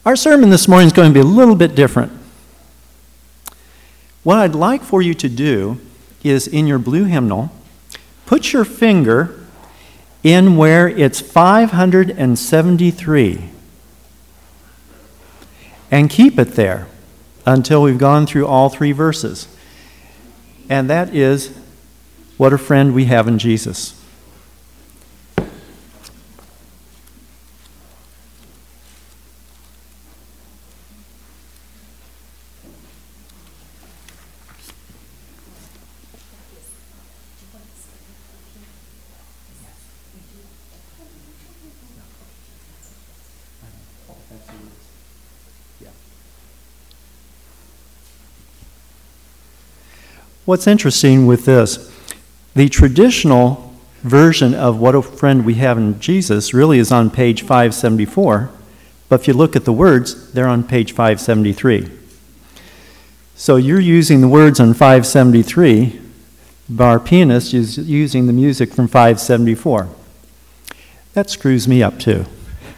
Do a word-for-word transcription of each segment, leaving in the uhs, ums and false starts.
Our sermon this morning is going to be a little bit different. What I'd like for you to do is, in your blue hymnal, put your finger in where it's five hundred seventy-three and keep it there until we've gone through all three verses. And that is, what a friend we have in Jesus. What's interesting with this, the traditional version of What a Friend We Have in Jesus really is on page five seventy-four, but if you look at the words, they're on page five seventy-three. So you're using the words on five seventy-three, but our pianist is using the music from five seventy-four. That screws me up too.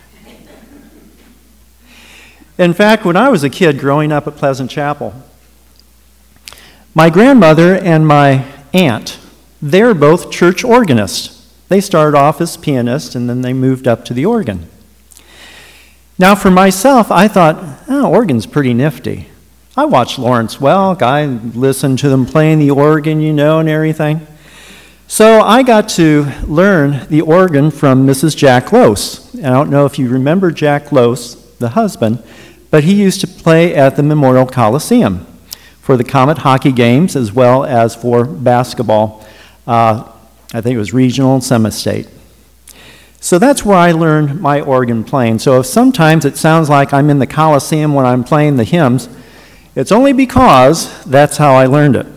In fact, when I was a kid growing up at Pleasant Chapel, my grandmother and my aunt, they're both church organists. They started off as pianists and then they moved up to the organ. Now for myself, I thought, oh, organ's pretty nifty. I watched Lawrence Welk, I listened to them playing the organ, you know, and everything. So I got to learn the organ from Missus Jack Lose. And I don't know if you remember Jack Lose, the husband, but he used to play at the Memorial Coliseum for the Comet hockey games as well as for basketball. Uh, I think it was regional and semi-state. So that's where I learned my organ playing. So if sometimes it sounds like I'm in the Coliseum when I'm playing the hymns, it's only because that's how I learned it.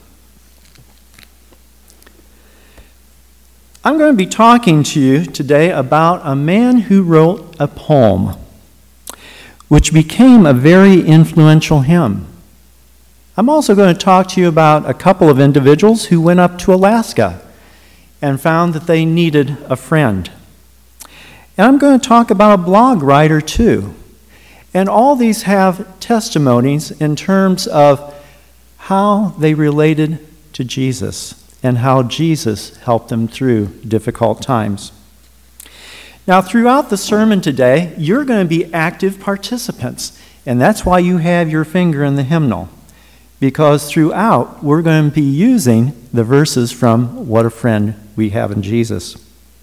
I'm going to be talking to you today about a man who wrote a poem which became a very influential hymn. I'm also going to talk to you about a couple of individuals who went up to Alaska and found that they needed a friend. And I'm going to talk about a blog writer too. And all these have testimonies in terms of how they related to Jesus and how Jesus helped them through difficult times. Now, throughout the sermon today, you're going to be active participants, and that's why you have your finger in the hymnal. Because throughout, we're going to be using the verses from What a Friend We Have in Jesus.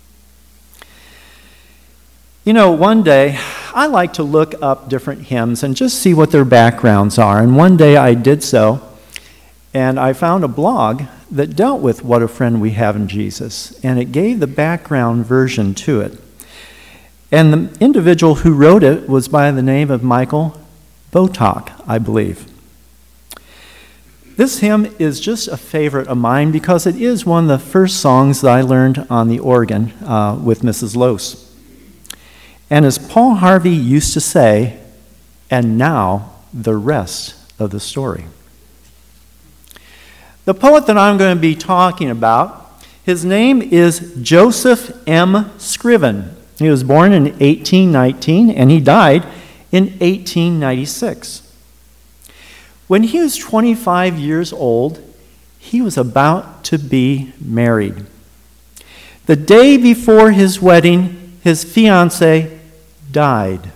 You know, one day, I like to look up different hymns and just see what their backgrounds are. And one day I did so, and I found a blog that dealt with What a Friend We Have in Jesus. And it gave the background version to it. And the individual who wrote it was by the name of Michael Botok, I believe. This hymn is just a favorite of mine because it is one of the first songs that I learned on the organ uh, with Missus Lose. And as Paul Harvey used to say, and now the rest of the story. The poet that I'm going to be talking about, his name is Joseph M. Scriven. He was born in eighteen nineteen and he died in eighteen ninety-six. When he was twenty-five years old, he was about to be married. The day before his wedding, his fiancée died.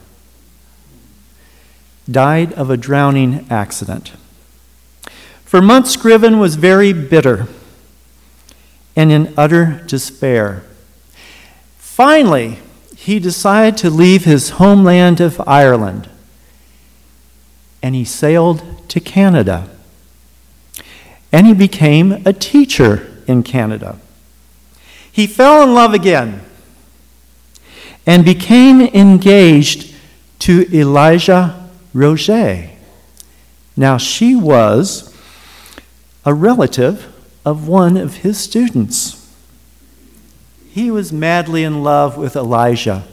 Died of a drowning accident. For months, Scriven was very bitter and in utter despair. Finally, he decided to leave his homeland of Ireland, and he sailed to Canada. And he became a teacher in Canada. He fell in love again and became engaged to Elijah Roget. Now, she was a relative of one of his students. He was madly in love with Elijah.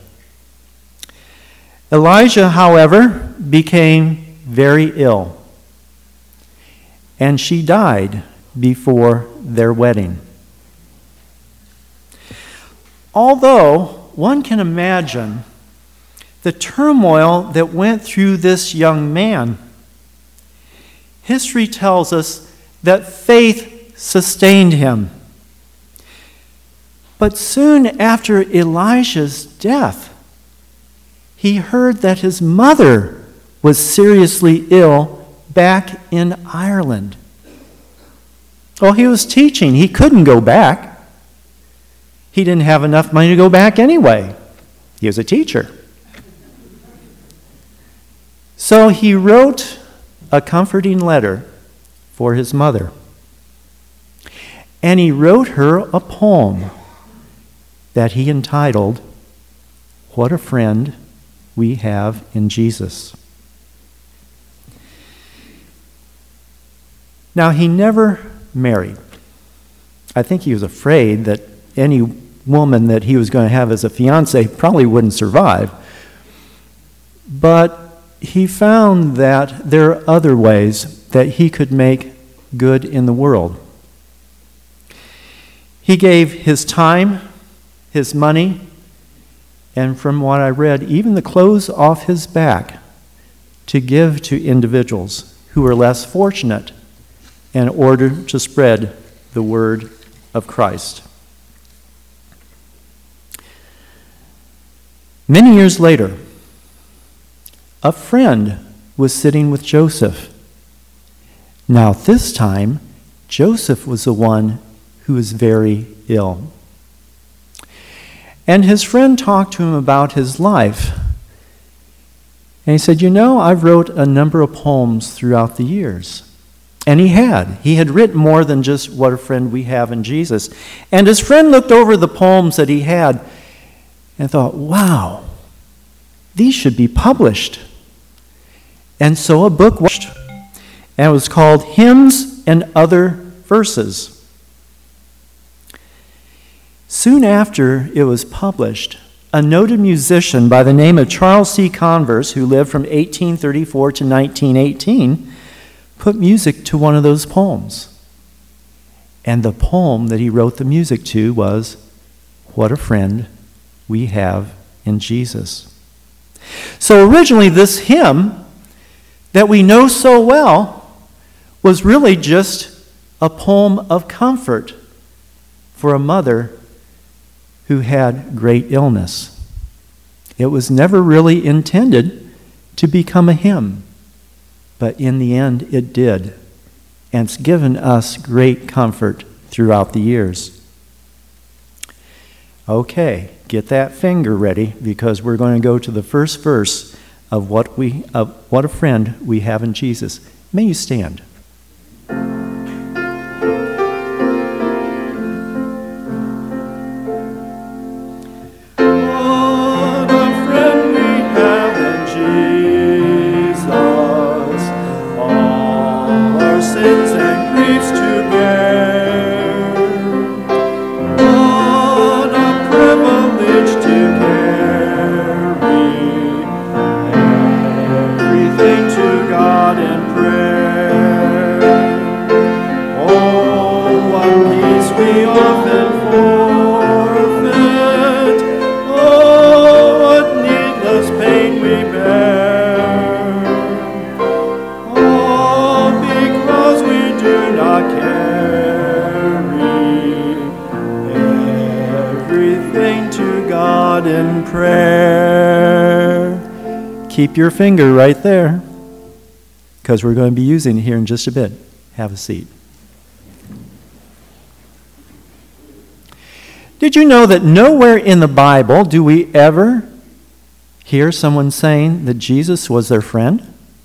Elijah, however, became very ill, and she died before their wedding. Although one can imagine the turmoil that went through this young man. History tells us that faith sustained him. But soon after Elijah's death, he heard that his mother was seriously ill back in Ireland. Well, he was teaching. He couldn't go back. He didn't have enough money to go back anyway. He was a teacher. So he wrote a comforting letter for his mother. And he wrote her a poem that he entitled, "What a Friend We Have in Jesus." Now, he never married. I think he was afraid that any woman that he was going to have as a fiancée probably wouldn't survive. But he found that there are other ways that he could make good in the world. He gave his time, his money, and from what I read, even the clothes off his back to give to individuals who were less fortunate in order to spread the word of Christ. Many years later, a friend was sitting with Joseph. Now, this time, Joseph was the one who was very ill. And his friend talked to him about his life. And he said, "You know, I've wrote a number of poems throughout the years." And he had. He had written more than just "What a Friend We Have in Jesus." And his friend looked over the poems that he had and thought, wow, these should be published. And so a book was, and it was called Hymns and Other Verses. Soon after it was published, a noted musician by the name of Charles C. Converse, who lived from eighteen thirty-four to nineteen eighteen, put music to one of those poems. And the poem that he wrote the music to was, "What a Friend We Have in Jesus." So originally this hymn that we know so well was really just a poem of comfort for a mother who had great illness. It was never really intended to become a hymn, but in the end it did, and it's given us great comfort throughout the years. Okay, get that finger ready, because we're going to go to the first verse of what we of what a friend we have in Jesus. May you stand. Keep your finger right there, because we're going to be using it here in just a bit. Have a seat. Did you know that nowhere in the Bible do we ever hear someone saying that Jesus was their friend?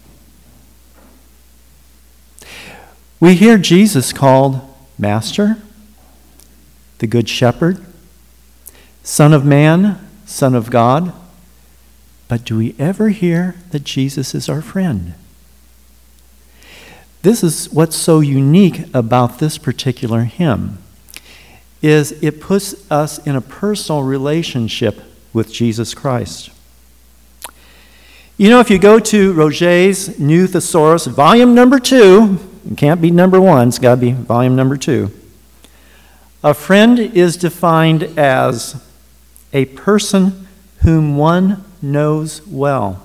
We hear Jesus called Master, the Good Shepherd, Son of Man, Son of God. But do we ever hear that Jesus is our friend? This is what's so unique about this particular hymn, is it puts us in a personal relationship with Jesus Christ. You know, if you go to Roget's New Thesaurus, volume number two, it can't be number one, it's got to be volume number two. A friend is defined as a person whom one knows well.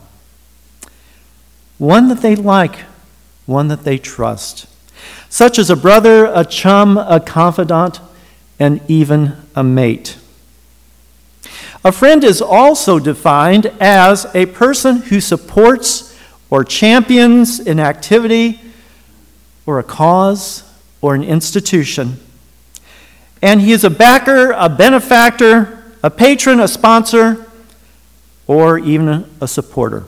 One that they like, one that they trust, such as a brother, a chum, a confidant, and even a mate. A friend is also defined as a person who supports or champions an activity or a cause or an institution. And he is a backer, a benefactor, a patron, a sponsor, or even a supporter.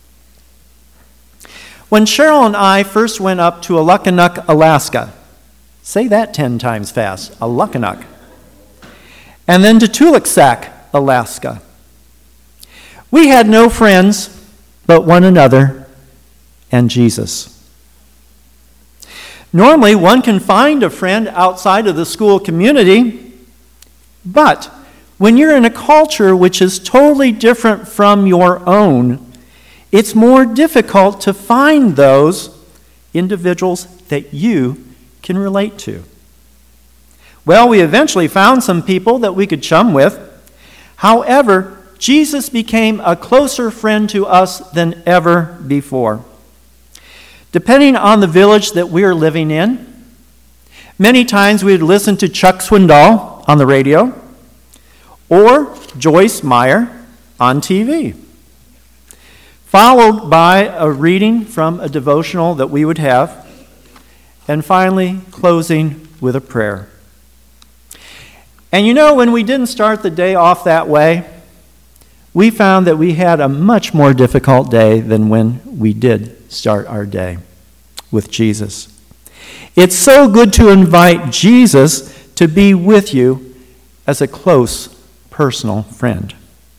When Cheryl and I first went up to Alukkonuk, Alaska, say that ten times fast, Alukkonuk, and then to Tulaksak, Alaska, we had no friends but one another and Jesus. Normally, one can find a friend outside of the school community, but when you're in a culture which is totally different from your own, it's more difficult to find those individuals that you can relate to. Well, we eventually found some people that we could chum with. However, Jesus became a closer friend to us than ever before. Depending on the village that we are living in, many times we would listen to Chuck Swindoll on the radio or Joyce Meyer on T V, followed by a reading from a devotional that we would have, and finally closing with a prayer. And you know, when we didn't start the day off that way, we found that we had a much more difficult day than when we did start our day with Jesus. It's so good to invite Jesus to be with you as a close personal friend.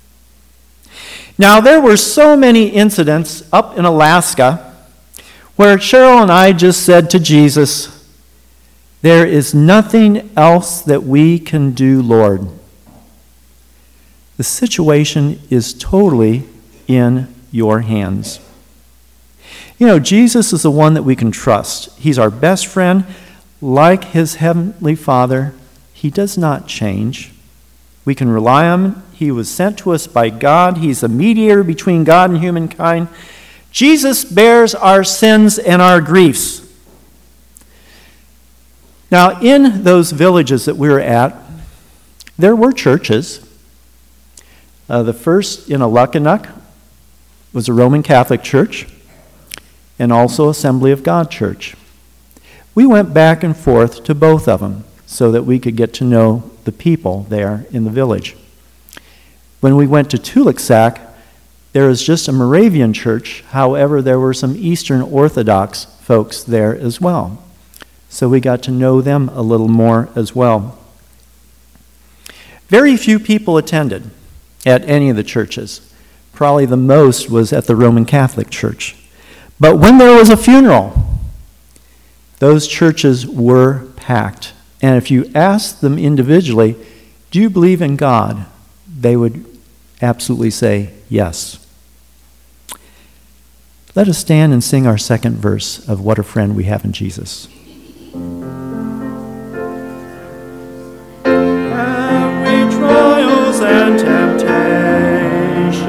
Now, there were so many incidents up in Alaska where Cheryl and I just said to Jesus, "There is nothing else that we can do, Lord. The situation is totally in your hands." You know, Jesus is the one that we can trust. He's our best friend. Like his heavenly Father, he does not change. We can rely on him. He was sent to us by God. He's a mediator between God and humankind. Jesus bears our sins and our griefs. Now, in those villages that we were at, there were churches. Uh, the first in Alukkonuk was a Roman Catholic church and also Assembly of God church. We went back and forth to both of them so that we could get to know the people there in the village. When we went to Tulaksak, there was just a Moravian church. However, there were some Eastern Orthodox folks there as well. So we got to know them a little more as well. Very few people attended at any of the churches. Probably the most was at the Roman Catholic Church. But when there was a funeral, those churches were packed. And if you asked them individually, "Do you believe in God?" they would absolutely say yes. Let us stand and sing our second verse of What a Friend We Have in Jesus. Every trials and temptations,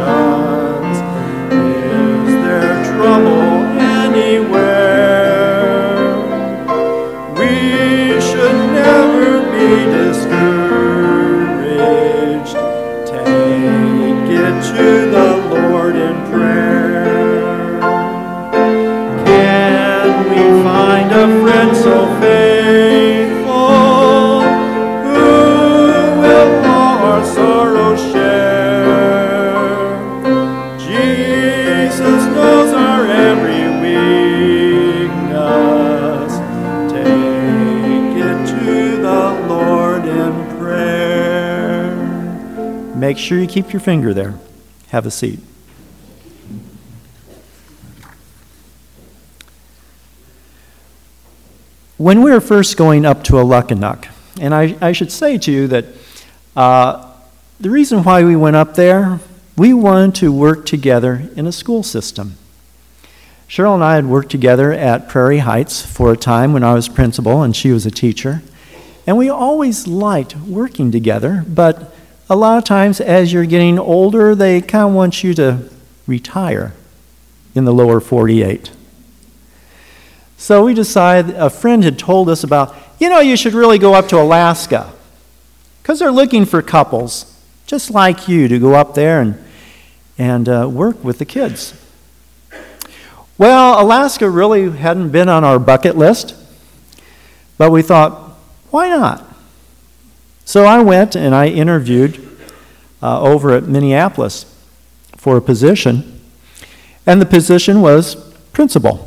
is there trouble anywhere? We should never be discouraged. Take it to the Lord in prayer. Can we find a friend so faithful, who will all our sorrow share? Jesus knows our every weakness. Take it to the Lord in prayer. Make sure you keep your finger there. Have a seat. When we were first going up to Alukkonuk, and I, I should say to you that uh, the reason why we went up there, we wanted to work together in a school system. Cheryl and I had worked together at Prairie Heights for a time when I was principal and she was a teacher. And we always liked working together, but a lot of times as you're getting older, they kind of want you to retire in the lower forty-eight. So we decided, a friend had told us about, you know, you should really go up to Alaska because they're looking for couples just like you to go up there and, and uh, work with the kids. Well, Alaska really hadn't been on our bucket list, but we thought, why not? So I went and I interviewed uh, over at Minneapolis for a position, and the position was principal.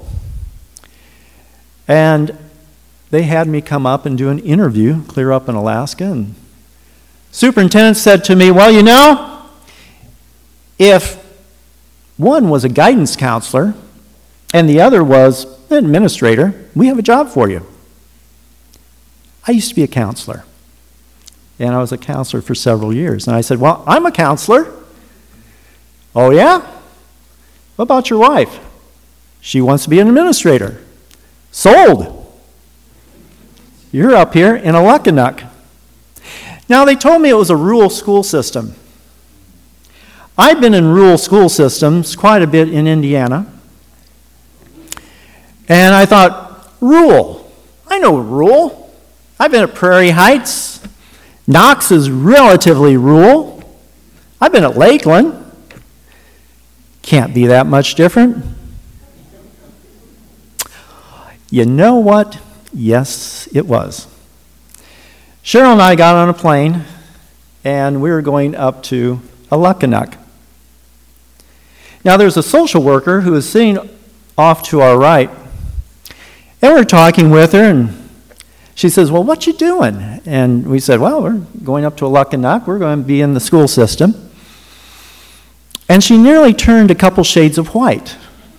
And they had me come up and do an interview clear up in Alaska, and superintendent said to me, well, you know, if one was a guidance counselor and the other was an administrator, we have a job for you. I used to be a counselor, and I was a counselor for several years. And I said, well, I'm a counselor. Oh, yeah? What about your wife? She wants to be an administrator. Sold. You're up here in Alakanuk. Now, they told me it was a rural school system. I've been in rural school systems quite a bit in Indiana. And I thought, rural. I know rural. I've been at Prairie Heights. Knox is relatively rural. I've been at Lakeland. Can't be that much different. You know what? Yes, it was. Cheryl and I got on a plane, and we were going up to Alakanuk. Now, there's a social worker who was sitting off to our right, and we were talking with her, and she says, well, what you doing? And we said, well, we're going up to Alakanuk. We're going to be in the school system. And she nearly turned a couple shades of white.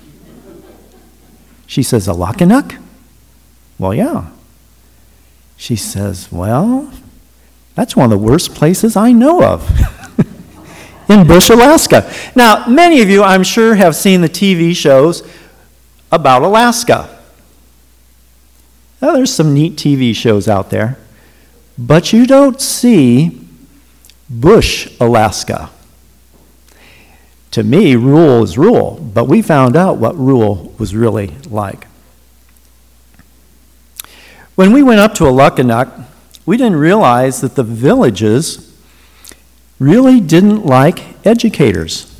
She says, Alakanuk? Well, yeah. She says, well, that's one of the worst places I know of. In Bush, Alaska. Now, many of you, I'm sure, have seen the T V shows about Alaska. Now, there's some neat T V shows out there, but you don't see Bush, Alaska. To me, rural is rural, but we found out what rural was really like. When we went up to Alakanuk, we didn't realize that the villages really didn't like educators,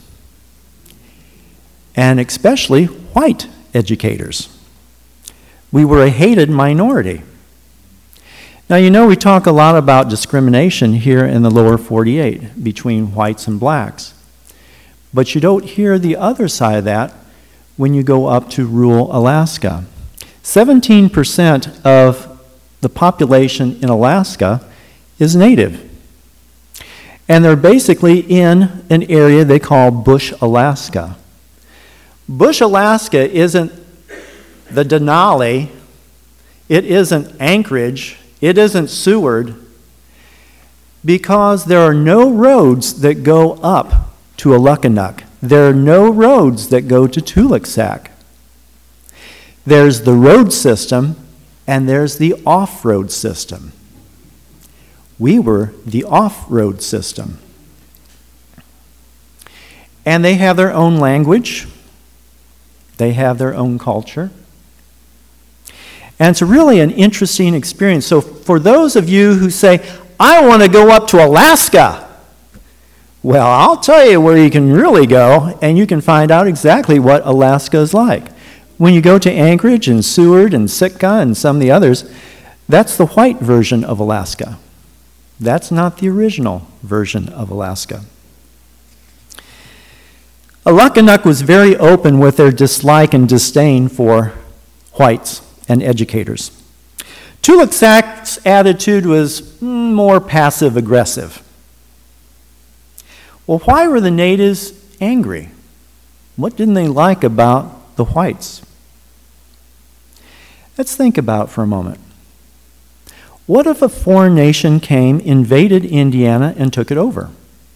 and especially white educators. We were a hated minority. Now, you know, we talk a lot about discrimination here in the lower forty-eight between whites and blacks, but you don't hear the other side of that when you go up to rural Alaska. seventeen percent of the population in Alaska is native. And they're basically in an area they call Bush, Alaska. Bush, Alaska isn't the Denali, it isn't Anchorage, it isn't Seward, because there are no roads that go up to Alakanuk. There are no roads that go to Tulaksak. There's the road system, and there's the off-road system. We were the off-road system. And they have their own language. They have their own culture. And it's really an interesting experience. So for those of you who say, I want to go up to Alaska, well, I'll tell you where you can really go, and you can find out exactly what Alaska is like. When you go to Anchorage and Seward and Sitka and some of the others, that's the white version of Alaska. That's not the original version of Alaska. Alakanuk was very open with their dislike and disdain for whites and educators. Tulaksak's attitude was more passive-aggressive. Well, why were the natives angry? What didn't they like about the whites? Let's think about it for a moment. What if a foreign nation came, invaded Indiana, and took it over?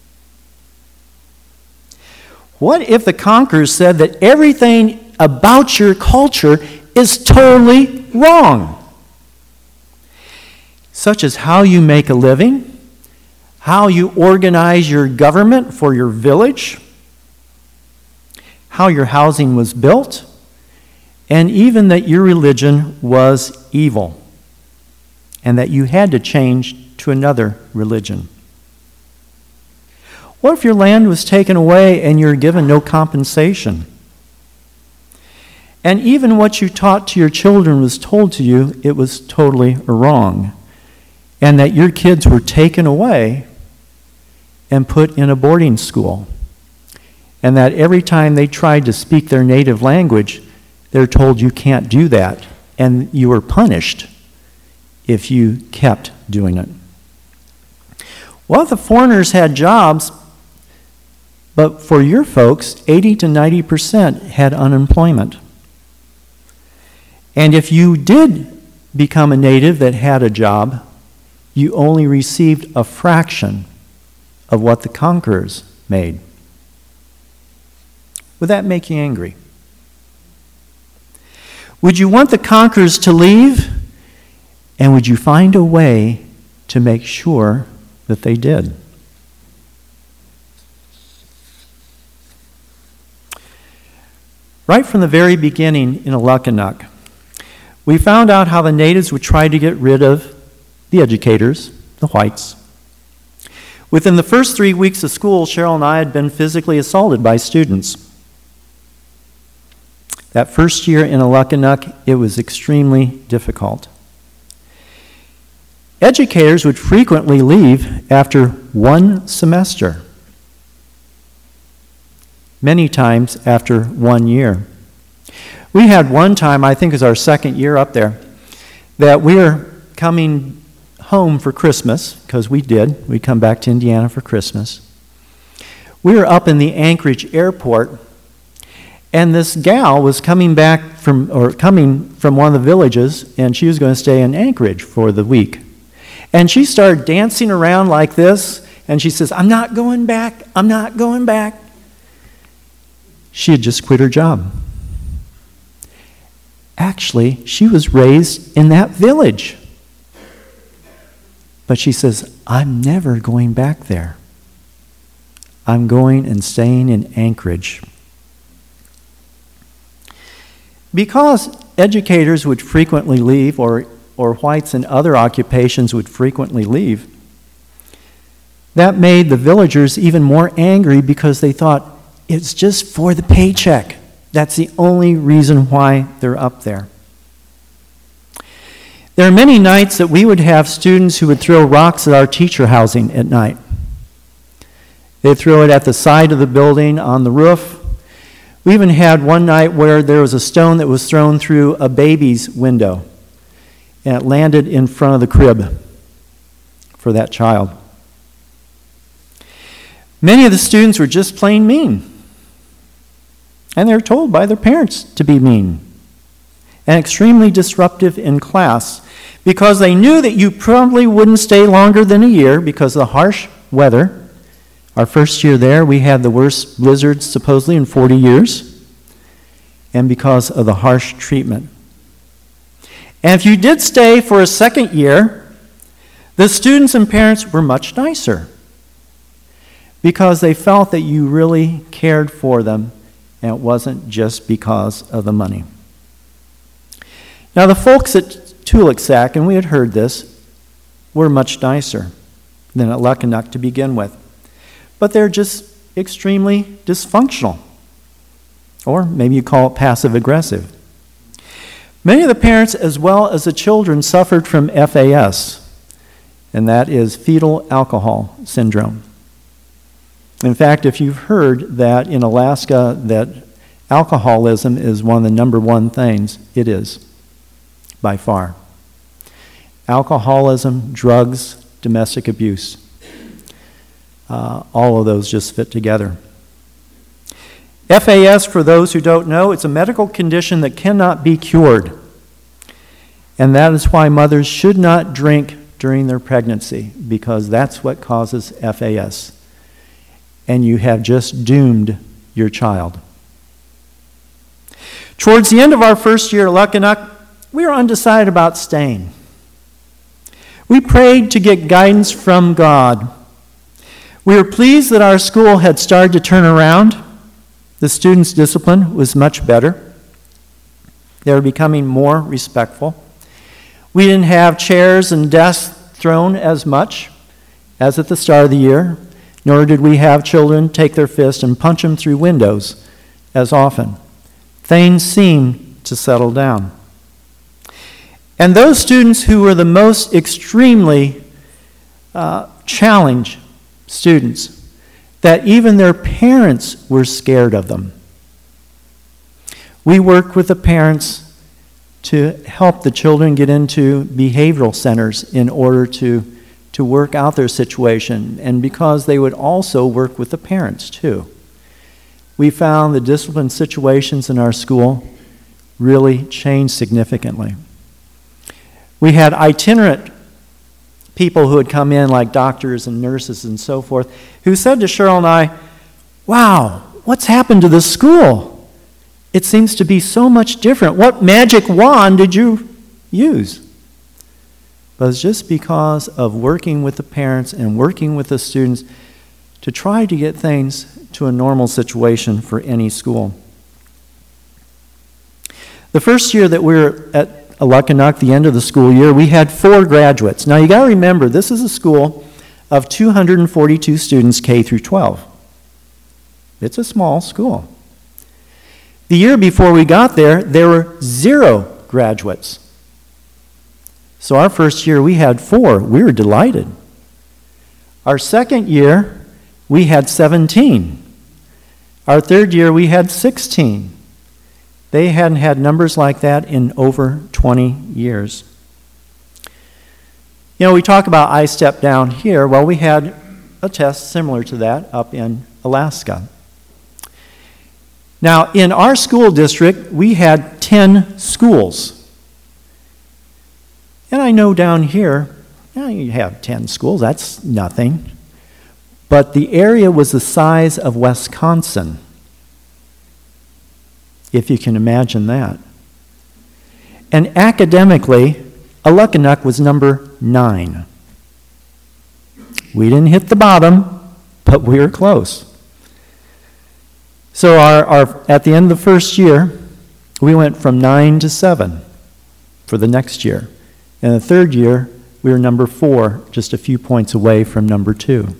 What if the conquerors said that everything about your culture is totally wrong? Such as how you make a living, how you organize your government for your village, how your housing was built, and even that your religion was evil and that you had to change to another religion. What if your land was taken away and you're given no compensation? And even what you taught to your children was told to you, it was totally wrong. And that your kids were taken away and put in a boarding school. And that every time they tried to speak their native language, they're told you can't do that. And you were punished if you kept doing it. Well, the foreigners had jobs, but for your folks, eighty to ninety percent had unemployment. And if you did become a native that had a job, you only received a fraction of what the conquerors made. Would that make you angry? Would you want the conquerors to leave? And would you find a way to make sure that they did? Right from the very beginning in Alakanuk, we found out how the natives would try to get rid of the educators, the whites. Within the first three weeks of school, Cheryl and I had been physically assaulted by students. That first year in Alakanuk, it was extremely difficult. Educators would frequently leave after one semester, many times after one year. We had one time, I think it was our second year up there, that we were coming home for Christmas, because we did. We'd come back to Indiana for Christmas. We were up in the Anchorage airport, and this gal was coming back from, or coming from one of the villages, and she was going to stay in Anchorage for the week. And she started dancing around like this, and she says, "I'm not going back, I'm not going back." She had just quit her job. Actually, she was raised in that village. But she says, "I'm never going back there. I'm going and staying in Anchorage." Because educators would frequently leave, or, or whites in other occupations would frequently leave, that made the villagers even more angry because they thought, it's just for the paycheck. That's the only reason why they're up there. There are many nights that we would have students who would throw rocks at our teacher housing at night. They'd throw it at the side of the building, on the roof. We even had one night where there was a stone that was thrown through a baby's window, and it landed in front of the crib for that child. Many of the students were just plain mean, and they were told by their parents to be mean and extremely disruptive in class because they knew that you probably wouldn't stay longer than a year because of the harsh weather. Our first year there, we had the worst blizzard supposedly in forty years, and because of the harsh treatment. And if you did stay for a second year, the students and parents were much nicer because they felt that you really cared for them, and it wasn't just because of the money. Now, the folks at Tulaksak, and we had heard this, were much nicer than at Luckenock to begin with. But they're just extremely dysfunctional. Or maybe you call it passive-aggressive. Many of the parents, as well as the children, suffered from F A S, and that is fetal alcohol syndrome. In fact, if you've heard that in Alaska that alcoholism is one of the number one things, it is, by far. Alcoholism, drugs, domestic abuse. Uh, all of those just fit together. F A S, for those who don't know, it's a medical condition that cannot be cured. And that is why mothers should not drink during their pregnancy, because that's what causes F A S. And you have just doomed your child. Towards the end of our first year at Luckenock, we were undecided about staying. We prayed to get guidance from God We were pleased that our school had started to turn around. The students' discipline was much better. They were becoming more respectful. We didn't have chairs and desks thrown as much as at the start of the year, nor did we have children take their fist and punch them through windows as often. Things seemed to settle down. And those students who were the most extremely uh, challenged students, that even their parents were scared of them. We worked with the parents to help the children get into behavioral centers in order to, to work out their situation, and because they would also work with the parents too. We found the discipline situations in our school really changed significantly. We had itinerant people who had come in, like doctors and nurses and so forth, who said to Cheryl and I, "Wow, what's happened to this school? It seems to be so much different. What magic wand did you use?" But it's just because of working with the parents and working with the students to try to get things to a normal situation for any school. The first year that we were at Aluckinock, the end of the school year, we had four graduates. Now you got to remember, this is a school of two hundred forty-two students, K through twelve. It's a small school. The year before we got there, there were zero graduates. So our first year, we had four. We were delighted. Our second year, we had seventeen. Our third year, we had sixteen. They hadn't had numbers like that in over twenty years. You know, we talk about I Step Down here. Well, we had a test similar to that up in Alaska. Now, in our school district, we had ten schools. And I know down here, you know, you have ten schools, that's nothing. But the area was the size of Wisconsin, if you can imagine that. And academically, Aluckinock was number nine. We didn't hit the bottom, but we were close. So our, our, at the end of the first year, we went from nine to seven for the next year. And the third year, we were number four, just a few points away from number two.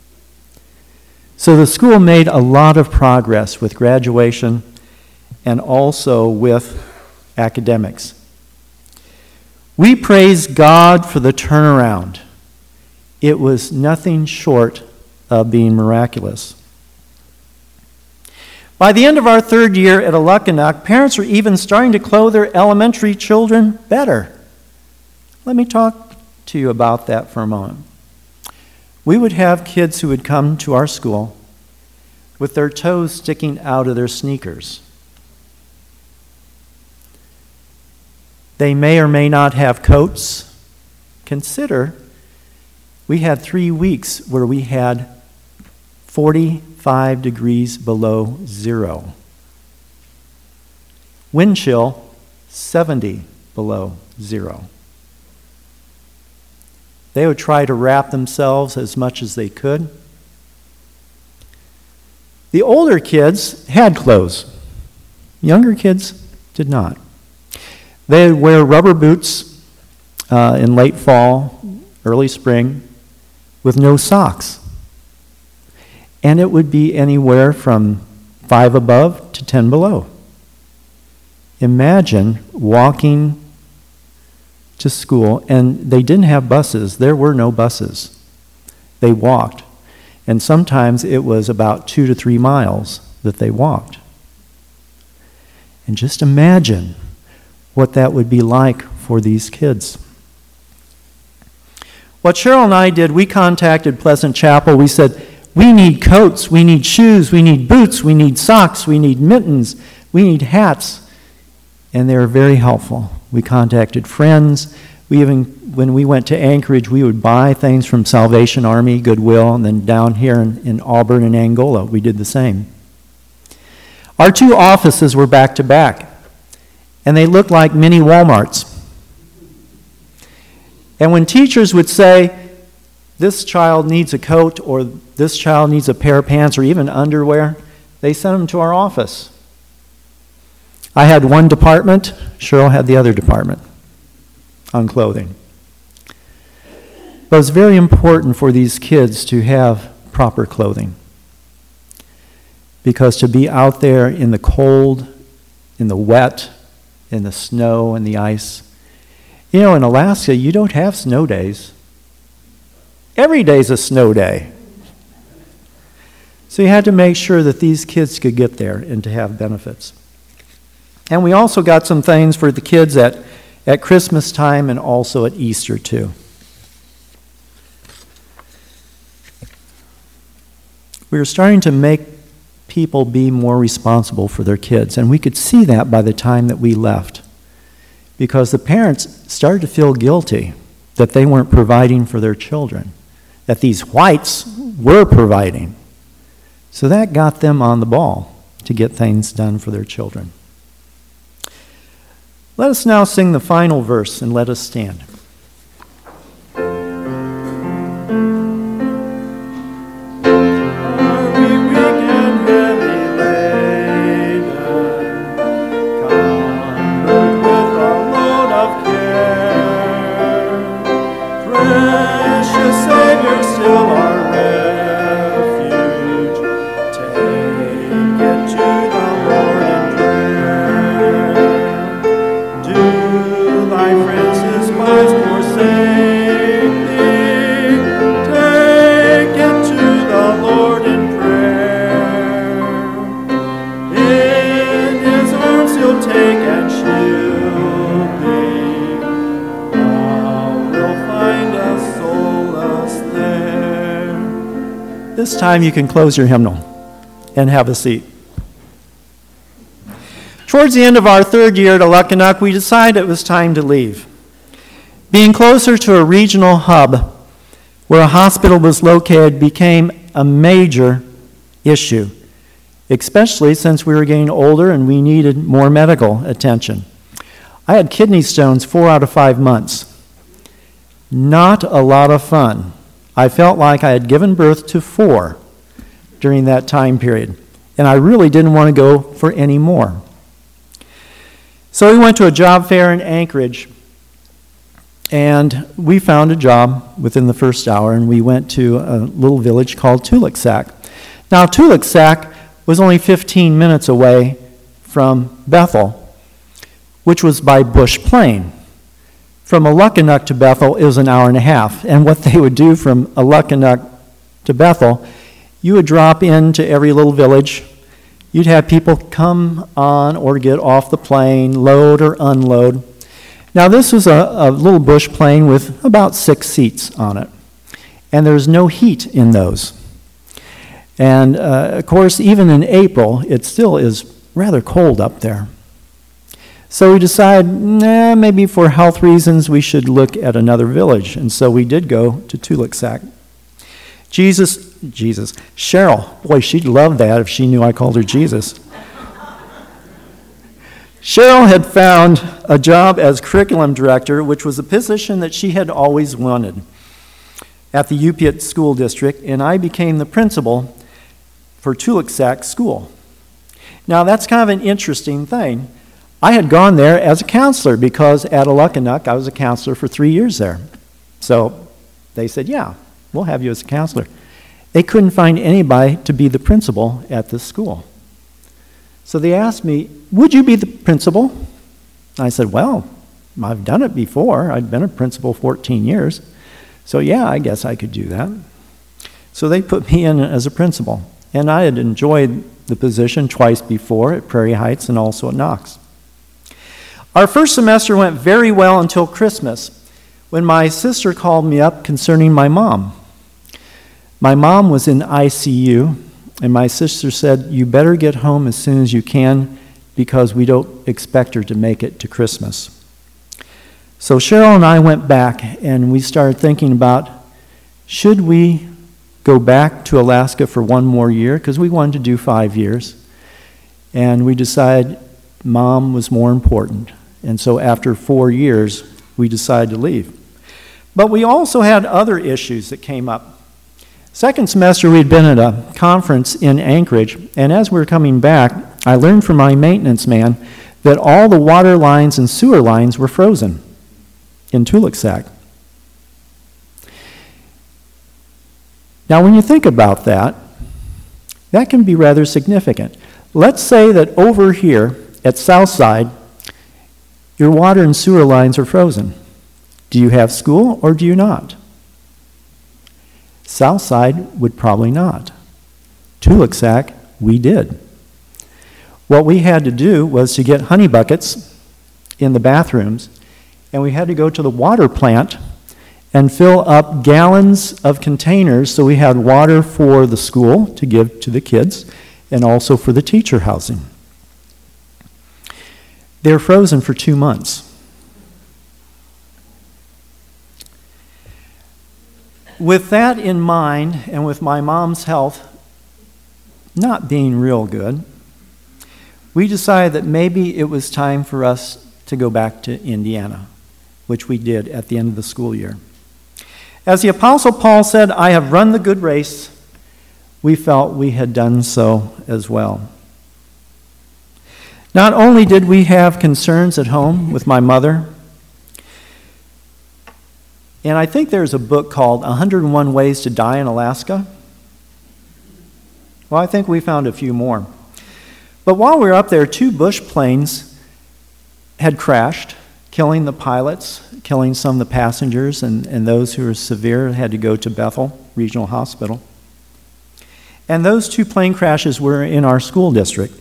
So the school made a lot of progress with graduation and also with academics. We praise God for the turnaround. It was nothing short of being miraculous. By the end of our third year at Aluckinock, parents were even starting to clothe their elementary children better. Let me talk to you about that for a moment. We would have kids who would come to our school with their toes sticking out of their sneakers. They may or may not have coats. Consider, we had three weeks where we had forty-five degrees below zero. Wind chill, seventy below zero. They would try to wrap themselves as much as they could. The older kids had clothes. Younger kids did not. They would wear rubber boots uh, in late fall, early spring, with no socks. And it would be anywhere from five above to ten below. Imagine walking to school, and they didn't have buses. There were no buses. They walked. And sometimes it was about two to three miles that they walked. And just imagine what that would be like for these kids. What Cheryl and I did, we contacted Pleasant Chapel. We said, we need coats, we need shoes, we need boots, we need socks, we need mittens, we need hats. And they were very helpful. We contacted friends. We even, when we went to Anchorage, we would buy things from Salvation Army, Goodwill, and then down here in, in Auburn and Angola, we did the same. Our two offices were back to back, and they looked like mini Walmarts. And when teachers would say, this child needs a coat, or this child needs a pair of pants, or even underwear, they sent them to our office. I had one department, Cheryl had the other department on clothing. But it's very important for these kids to have proper clothing, because to be out there in the cold, in the wet, in the snow and the ice. You know, in Alaska, you don't have snow days. Every day's a snow day. So you had to make sure that these kids could get there and to have benefits. And we also got some things for the kids at, at Christmas time and also at Easter too. We were starting to make people be more responsible for their kids, and we could see that by the time that we left, because the parents started to feel guilty that they weren't providing for their children, that these whites were providing. So that got them on the ball to get things done for their children. Let us now sing the final verse, and let us stand. This time you can close your hymnal and have a seat. Towards the end of our third year at Alukkonuk, we decided it was time to leave. Being closer to a regional hub where a hospital was located became a major issue, especially since we were getting older and we needed more medical attention. I had kidney stones four out of five months. Not a lot of fun. I felt like I had given birth to four during that time period, and I really didn't want to go for any more. So we went to a job fair in Anchorage, and we found a job within the first hour, and we went to a little village called Tuluxac. Now, Tuluxac was only fifteen minutes away from Bethel, which was by Bush Plain. From Alukkonuk to Bethel is an hour and a half. And what they would do from Alukkonuk to Bethel, you would drop into every little village. You'd have people come on or get off the plane, load or unload. Now this was a, a little bush plane with about six seats on it. And there's no heat in those. And uh, of course, even in April, it still is rather cold up there. So we decided, nah, maybe for health reasons we should look at another village. And so we did go to Tuluxac. Jesus, Jesus, Cheryl, boy, she'd love that if she knew I called her Jesus. Cheryl had found a job as curriculum director, which was a position that she had always wanted at the Upiat School District, and I became the principal for Tuluxac School. Now that's kind of an interesting thing. I had gone there as a counselor because at Alukkonuk I was a counselor for three years there. So they said, yeah, we'll have you as a counselor. They couldn't find anybody to be the principal at this school. So they asked me, would you be the principal? I said, well, I've done it before. I'd been a principal fourteen years. So yeah, I guess I could do that. So they put me in as a principal. And I had enjoyed the position twice before at Prairie Heights and also at Knox. Our first semester went very well until Christmas, when my sister called me up concerning my mom. My mom was in I C U, and my sister said, you better get home as soon as you can because we don't expect her to make it to Christmas. So Cheryl and I went back, and we started thinking about, should we go back to Alaska for one more year? Because we wanted to do five years. And we decided Mom was more important. And so after four years, we decided to leave. But we also had other issues that came up. Second semester, we'd been at a conference in Anchorage, and as we were coming back, I learned from my maintenance man that all the water lines and sewer lines were frozen in Tulaksak. Now, when you think about that, that can be rather significant. Let's say that over here at Southside, your water and sewer lines are frozen. Do you have school or do you not? Southside would probably not. Tulaksak, we did. What we had to do was to get honey buckets in the bathrooms, and we had to go to the water plant and fill up gallons of containers so we had water for the school to give to the kids and also for the teacher housing. They're frozen for two months. With that in mind, and with my mom's health not being real good, we decided that maybe it was time for us to go back to Indiana, which we did at the end of the school year. As the Apostle Paul said, "I have run the good race," we felt we had done so as well. Not only did we have concerns at home with my mother, and I think there's a book called one hundred and one Ways to Die in Alaska. Well, I think we found a few more. But while we were up there, two Bush planes had crashed, killing the pilots, killing some of the passengers, and, and those who were severe had to go to Bethel Regional Hospital. And those two plane crashes were in our school district.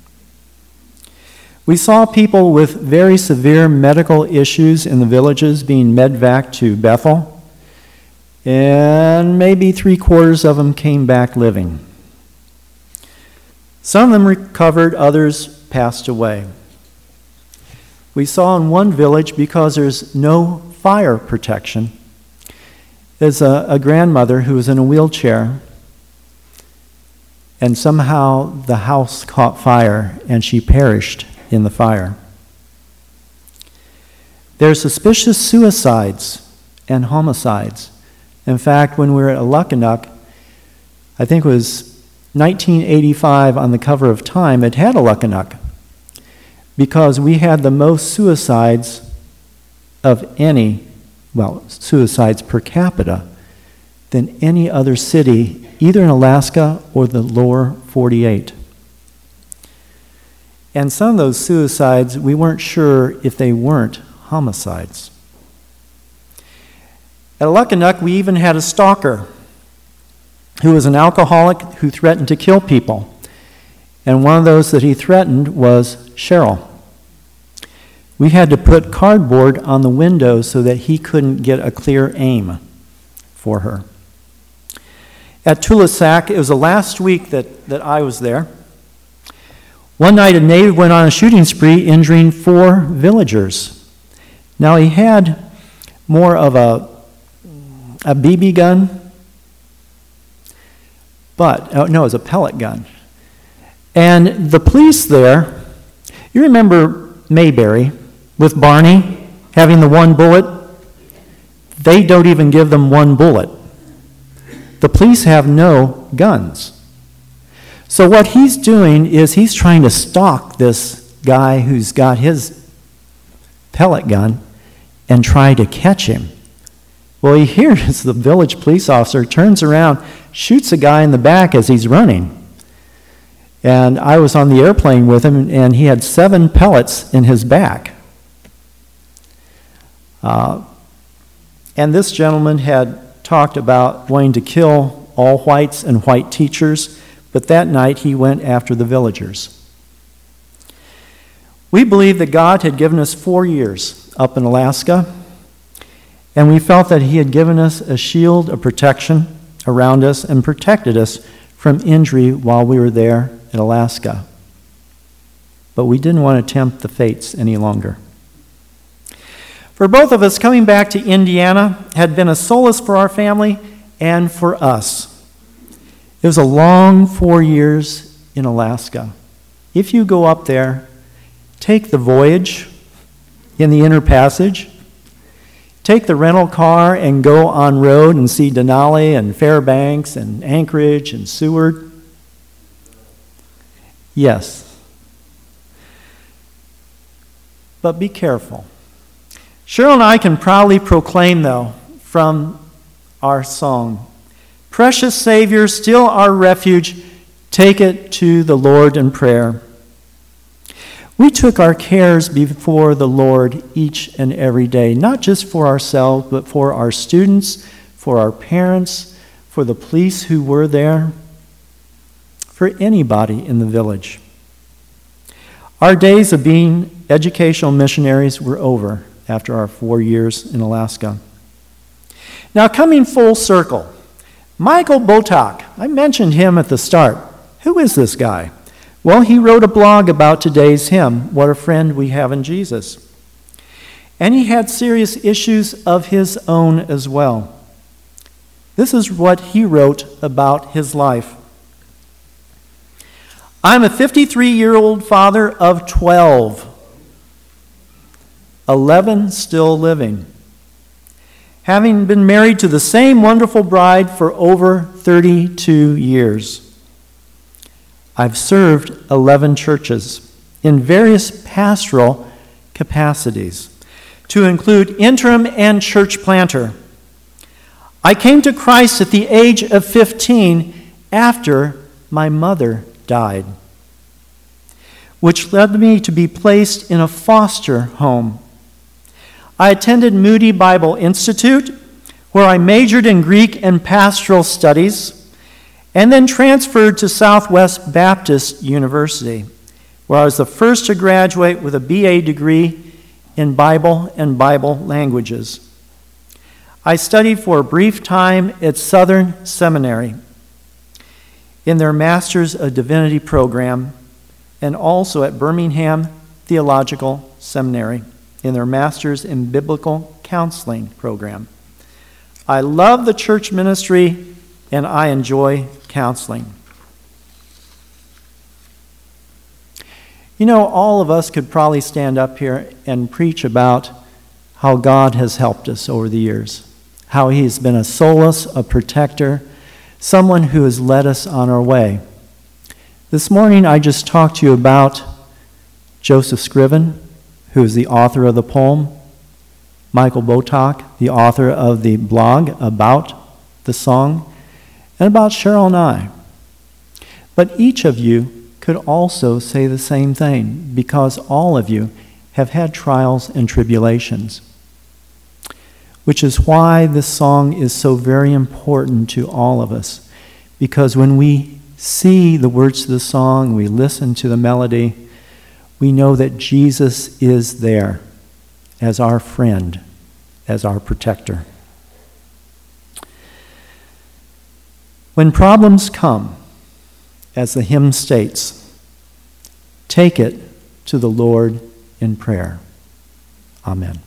We saw people with very severe medical issues in the villages being medvac to Bethel, and maybe three quarters of them came back living. Some of them recovered, others passed away. We saw in one village, because there's no fire protection, there's a, a grandmother who was in a wheelchair, and somehow the house caught fire and she perished in the fire. There's suspicious suicides and homicides. In fact, when we were at Alukkanuk, I think it was nineteen eighty-five on the cover of Time, it had Alukkanuk, because we had the most suicides of any, well, suicides per capita than any other city, either in Alaska or the lower forty-eight. And some of those suicides, we weren't sure if they weren't homicides. At Alukkanuk, we even had a stalker who was an alcoholic who threatened to kill people. And one of those that he threatened was Cheryl. We had to put cardboard on the window so that he couldn't get a clear aim for her. At Tulaksak, it was the last week that, that I was there. One night, a native went on a shooting spree, injuring four villagers. Now, he had more of a, a B B gun, but, oh, no, it was a pellet gun. And the police there, you remember Mayberry with Barney having the one bullet? They don't even give them one bullet. The police have no guns. So what he's doing is he's trying to stalk this guy who's got his pellet gun and try to catch him. Well, he hears the village police officer, turns around, shoots a guy in the back as he's running. And I was on the airplane with him, and he had seven pellets in his back. Uh, and this gentleman had talked about wanting to kill all whites and white teachers, but that night he went after the villagers. We believe that God had given us four years up in Alaska, and we felt that he had given us a shield of protection around us and protected us from injury while we were there in Alaska. But we didn't want to tempt the fates any longer. For both of us, coming back to Indiana had been a solace for our family and for us. It was a long four years in Alaska. If you go up there, take the voyage in the Inner Passage. take the rental car and go on road and see Denali and Fairbanks and Anchorage and Seward? Yes. But be careful. Cheryl and I can proudly proclaim, though, from our song, "Precious Savior, still our refuge, take it to the Lord in prayer." We took our cares before the Lord each and every day, not just for ourselves, but for our students, for our parents, for the police who were there, for anybody in the village. Our days of being educational missionaries were over after our four years in Alaska. Now, coming full circle, Michael Botak, I mentioned him at the start. Who is this guy? Well, he wrote a blog about today's hymn, "What a Friend We Have in Jesus." And he had serious issues of his own as well. This is what he wrote about his life. "I'm a fifty-three-year-old father of twelve, eleven still living, having been married to the same wonderful bride for over thirty-two years. I've served eleven churches in various pastoral capacities, to include interim and church planter. I came to Christ at the age of fifteen after my mother died, which led me to be placed in a foster home. I attended Moody Bible Institute, where I majored in Greek and pastoral studies, and then transferred to Southwest Baptist University, where I was the first to graduate with a B A degree in Bible and Bible languages. I studied for a brief time at Southern Seminary in their Masters of Divinity program, and also at Birmingham Theological Seminary in their Masters in Biblical Counseling program. I love the church ministry, and I enjoy counseling." You know, all of us could probably stand up here and preach about how God has helped us over the years, how He's been a solace, a protector, someone who has led us on our way. This morning I just talked to you about Joseph Scriven, who is the author of the poem, Michael Botak, the author of the blog about the song, and about Cheryl and I. But each of you could also say the same thing, because all of you have had trials and tribulations, which is why this song is so very important to all of us, because when we see the words of the song, we listen to the melody, we know that Jesus is there as our friend, as our protector. When problems come, as the hymn states, take it to the Lord in prayer. Amen.